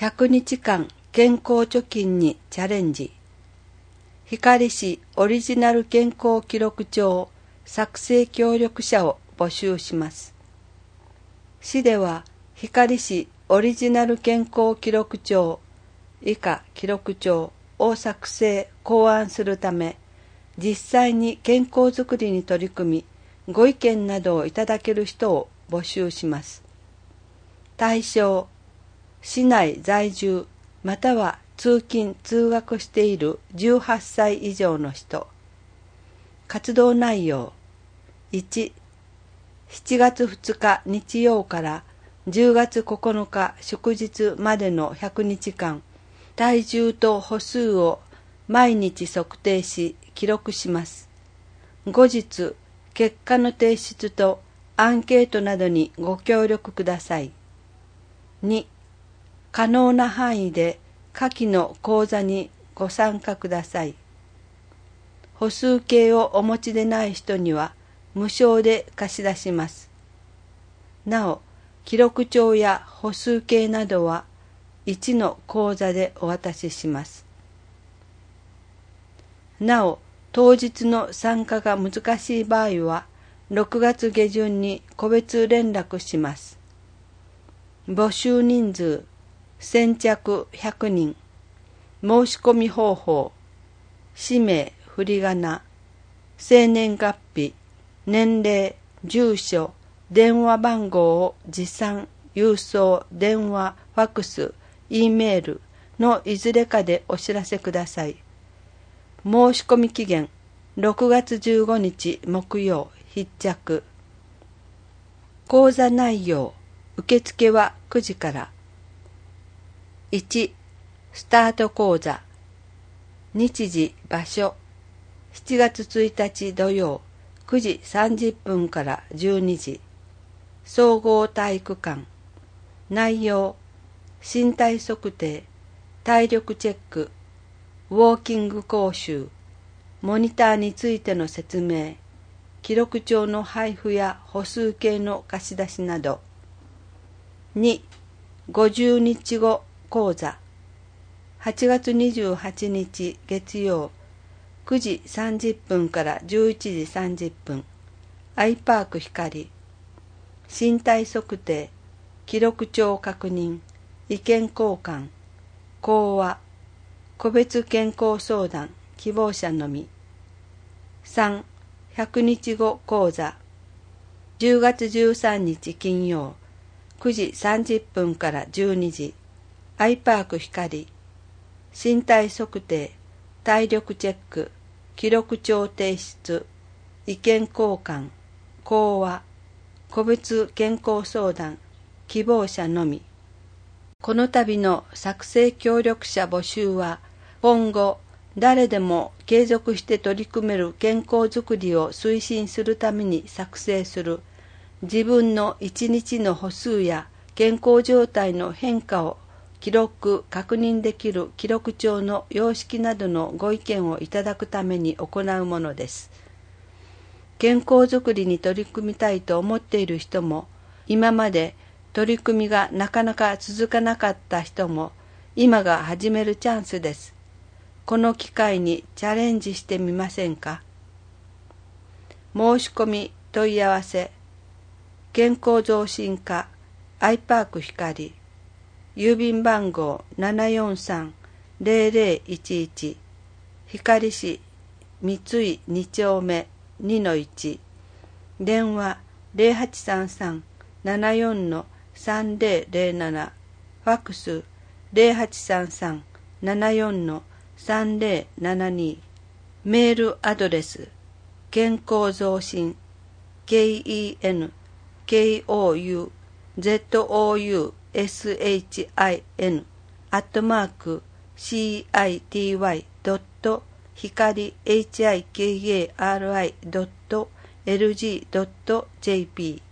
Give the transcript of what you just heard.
100日間健康貯金にチャレンジ。光市オリジナル健康記録帳作成協力者を募集します。市では光市オリジナル健康記録帳以下記録帳を作成・考案するため、実際に健康づくりに取り組み、ご意見などをいただける人を募集します。対象、市内在住または通勤・通学している18歳以上の人。活動内容、1、7月2日日曜から10月9日祝日までの100日間、体重と歩数を毎日測定し記録します。後日、結果の提出とアンケートなどにご協力ください。2、可能な範囲で下記の講座にご参加ください。歩数計をお持ちでない人には無償で貸し出します。なお、記録帳や歩数計などは1の講座でお渡しします。なお、当日の参加が難しい場合は6月下旬に個別連絡します。募集人数先着100人。申し込み方法、氏名、振り仮名、生年月日、年齢、住所、電話番号を持参、郵送、電話、ファックス、Eメールのいずれかでお知らせください。申し込み期限6月15日木曜必着。講座内容、受付は9時から。1、スタート講座。日時、場所。7月1日土曜9時30分から12時。総合体育館。内容、身体測定、体力チェック、ウォーキング講習、モニターについての説明、記録帳の配布や歩数計の貸し出しなど。2、50日後講座。8月28日月曜9時30分から11時30分。アイパーク光。身体測定、記録帳確認、意見交換、講話、個別健康相談、希望者のみ。3、100日後講座。10月13日金曜9時30分から12時。アイパーク光。身体測定、体力チェック、記録帳提出、意見交換、講話、個別健康相談、希望者のみ。この度の作成協力者募集は、今後誰でも継続して取り組める健康づくりを推進するために作成する、自分の一日の歩数や健康状態の変化を記録・確認できる記録帳の様式などのご意見をいただくために行うものです。健康づくりに取り組みたいと思っている人も、今まで取り組みがなかなか続かなかった人も、今が始めるチャンスです。この機会にチャレンジしてみませんか。申し込み問い合わせ、健康増進課アイパーク光、郵便番号 743-0011 光市三井2丁目 2-1 電話 0833-74-3007 ファックス 0833-74-3072 メールアドレス健康増進 KENKOUZOSHIN@city.hikari.lg.jp